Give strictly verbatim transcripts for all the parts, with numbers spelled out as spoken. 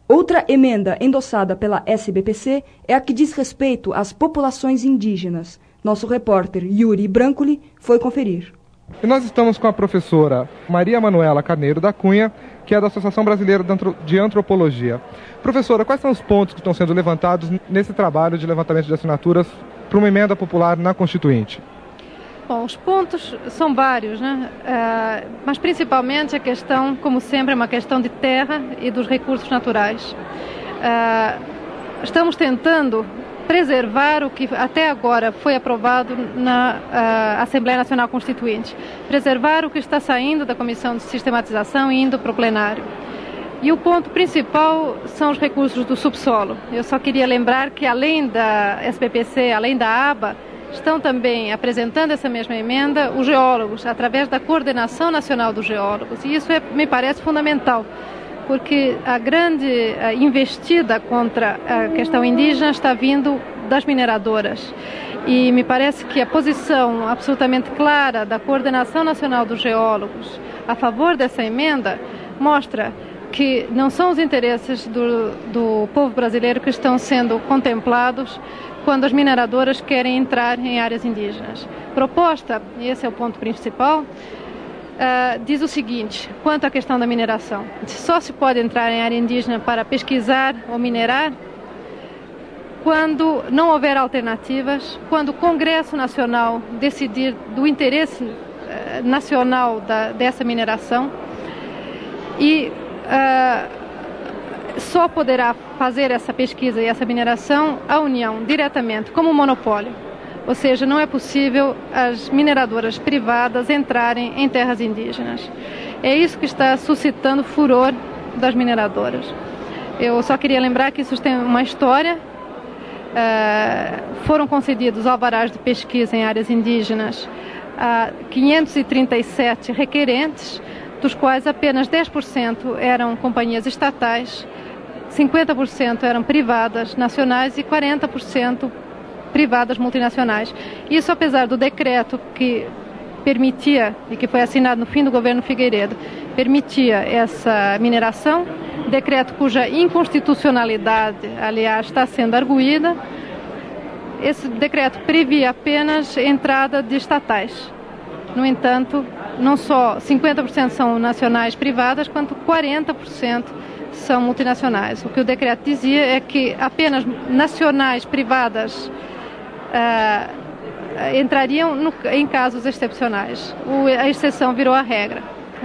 Outra emenda endossada pela S B P C é a que diz respeito às populações indígenas. Nosso repórter Yuri Brancoli foi conferir. E nós estamos com a professora Maria Manuela Carneiro da Cunha, que é da Associação Brasileira de Antropologia. Professora, quais são os pontos que estão sendo levantados nesse trabalho de levantamento de assinaturas para uma emenda popular na Constituinte? Bom, os pontos são vários, né? Uh, mas principalmente a questão, como sempre, é uma questão de terra e dos recursos naturais. Uh, estamos tentando preservar o que até agora foi aprovado na uh, Assembleia Nacional Constituinte, preservar o que está saindo da Comissão de Sistematização e indo para o plenário. E o ponto principal são os recursos do subsolo. Eu só queria lembrar que além da S B P C, além da A B A, estão também apresentando essa mesma emenda os geólogos, através da Coordenação Nacional dos Geólogos. E isso é, me parece fundamental, porque a grande a investida contra a questão indígena está vindo das mineradoras. E me parece que a posição absolutamente clara da Coordenação Nacional dos Geólogos a favor dessa emenda mostra que não são os interesses do, do povo brasileiro que estão sendo contemplados quando as mineradoras querem entrar em áreas indígenas. Proposta, e esse é o ponto principal, uh, diz o seguinte, quanto à questão da mineração. Só se pode entrar em área indígena para pesquisar ou minerar quando não houver alternativas, quando o Congresso Nacional decidir do interesse uh, nacional da, dessa mineração e uh, só poderá fazer essa pesquisa e essa mineração a União, diretamente, como monopólio. Ou seja, não é possível as mineradoras privadas entrarem em terras indígenas. É isso que está suscitando furor das mineradoras. Eu só queria lembrar que isso tem uma história. Uh, foram concedidos alvarás de pesquisa em áreas indígenas a quinhentos e trinta e sete requerentes, dos quais apenas dez por cento eram companhias estatais, cinquenta por cento eram privadas nacionais e quarenta por cento privadas multinacionais. Isso apesar do decreto que permitia, e que foi assinado no fim do governo Figueiredo, permitia essa mineração, decreto cuja inconstitucionalidade, aliás, está sendo arguída. Esse decreto previa apenas entrada de estatais. No entanto, não só cinquenta por cento são nacionais privadas, quanto quarenta por cento são multinacionais. O que o decreto dizia é que apenas nacionais privadas uh, entrariam no, em casos excepcionais. O, a exceção virou a regra.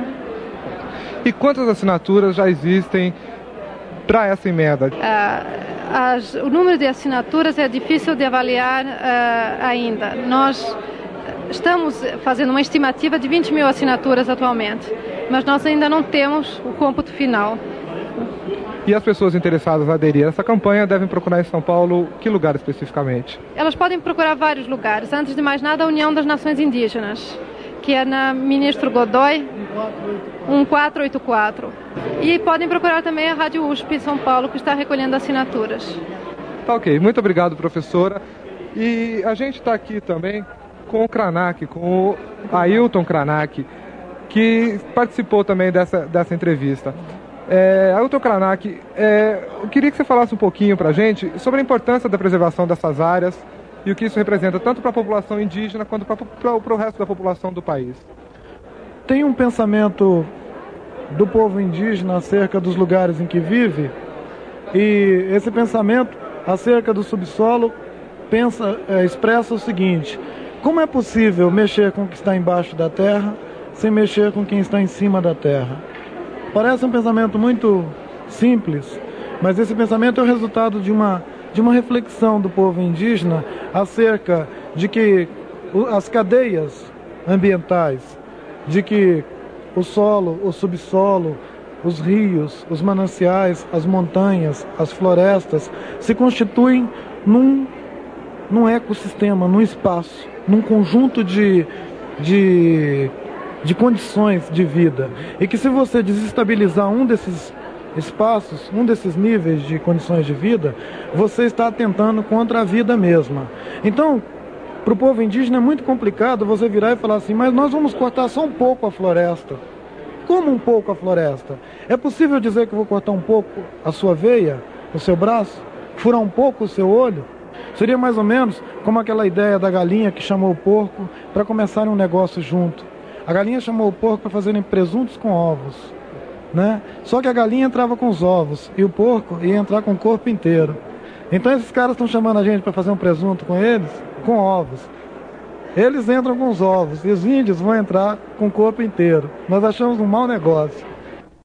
E quantas assinaturas já existem para essa emenda? Uh, as, o número de assinaturas é difícil de avaliar uh, ainda. Nós estamos fazendo uma estimativa de vinte mil assinaturas atualmente, mas nós ainda não temos o cômputo final. E as pessoas interessadas em aderir a essa campanha devem procurar em São Paulo que lugar especificamente? Elas podem procurar vários lugares. Antes de mais nada, a União das Nações Indígenas, que é na Ministro Godoy, um quatro oito quatro. E podem procurar também a Rádio U S P em São Paulo, que está recolhendo assinaturas. Tá ok. Muito obrigado, professora. E a gente está aqui também com o Kranac, com o Ailton Kranac, que participou também dessa, dessa entrevista. É, Ailton Kranac, é, eu queria que você falasse um pouquinho para a gente sobre a importância da preservação dessas áreas e o que isso representa tanto para a população indígena quanto para o resto da população do país. Tem um pensamento do povo indígena acerca dos lugares em que vive, e esse pensamento acerca do subsolo pensa, é, expressa o seguinte: como é possível mexer com o que está embaixo da terra sem mexer com quem está em cima da terra? Parece um pensamento muito simples, mas esse pensamento é o resultado de uma, de uma reflexão do povo indígena acerca de que as cadeias ambientais, de que o solo, o subsolo, os rios, os mananciais, as montanhas, as florestas se constituem num, num ecossistema, num espaço, num conjunto de, de, de condições de vida. E que se você desestabilizar um desses espaços, um desses níveis de condições de vida, você está atentando contra a vida mesma. Então, para o povo indígena é muito complicado você virar e falar assim: mas nós vamos cortar só um pouco a floresta. como um pouco a floresta? É possível dizer que eu vou cortar um pouco a sua veia, o seu braço? Furar um pouco o seu olho? Seria mais ou menos como aquela ideia da galinha que chamou o porco para começarem um negócio junto. A galinha chamou o porco para fazerem presuntos com ovos, né? Só que a galinha entrava com os ovos e o porco ia entrar com o corpo inteiro. Então esses caras estão chamando a gente para fazer um presunto com eles, com ovos. Eles entram com os ovos e os índios vão entrar com o corpo inteiro. Nós achamos um mau negócio.